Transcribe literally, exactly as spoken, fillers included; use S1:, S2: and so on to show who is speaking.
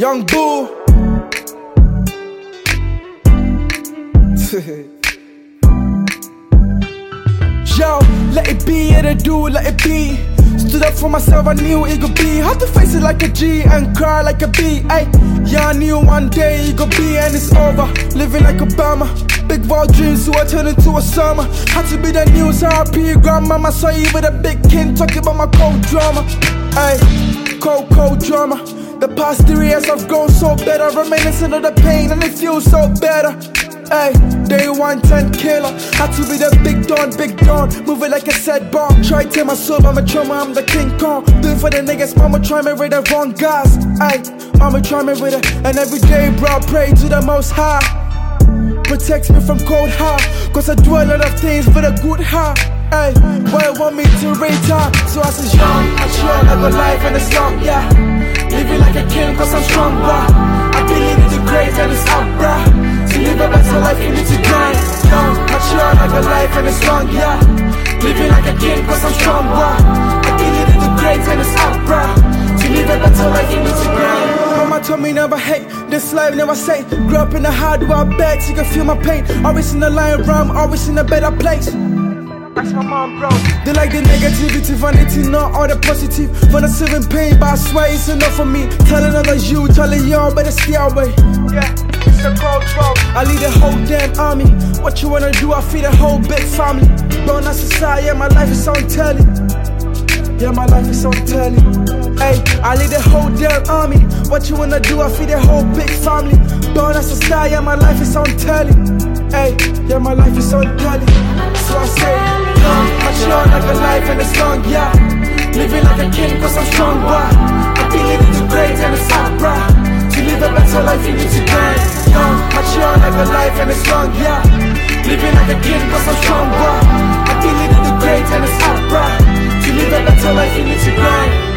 S1: Young Boo. Yo, let it be, yeah, they do, let it be. Stood up for myself, I knew it could be. Had to face it like a G and cry like a B. Ay, yeah, I knew one day it could be and it's over. Living like Obama, big wild dreams so I turned into a summer. Had to be the news, R I P grandmama. Saw you with a big king talking about my cold drama. Ay, cold, cold drama. The past three years I've grown so better, reminiscing of the pain and it feels so better. Ay, day one ten killer. Had to be the big don, big don. Moving like a sad bomb. Try to take my soul, I'm a trauma, I'm the King Kong. Do it for the niggas, mama try me with the wrong guys. Ay, mama try me with it. And every day, bro, pray to the most high. Protects me from cold heart, cause I do a lot of things for the good heart. Ay, boy want me to retire. So I says young, I chill like a life and it's long, yeah. Living like a king cause I'm strong, bruh. I believe in the great and it's up, bruh. To live a better life you need to grind. Young, I chill like a life and it's long, yeah. Living like a king cause I'm strong, bruh. I believe in the great and it's up, bruh. To live a better life you need to grind. Mama told me never hate, this life never say. Grew up in the hard work bed, so you can feel my pain. Always in the lion room, always in a better place. That's my mom, bro. They like the negativity, vanity, not all the positive. For the seven pain, but I swear it's enough for me. Telling others you, telling y'all, better stay away. Yeah, it's a cold world. I lead the whole damn army. What you wanna do, I feed a whole big family. Born as society, yeah, my life is on telly. Yeah, my life is on telly. Hey, I lead the whole damn army. What you wanna do, I feed a whole big family. Born as society, yeah, my life is on telly. Hey, yeah, my life is on telly. So I say, young, I chill like a life and it's long, yeah. Living like a king cause I'm strong, bruh. I believe in the great and it's up, bruh. To live a better life you need to grind. Young, I chill like a life and it's long, yeah. Living like a king cause I'm strong, bruh. I believe in the great and it's up, bruh. To live a better life you need to grind.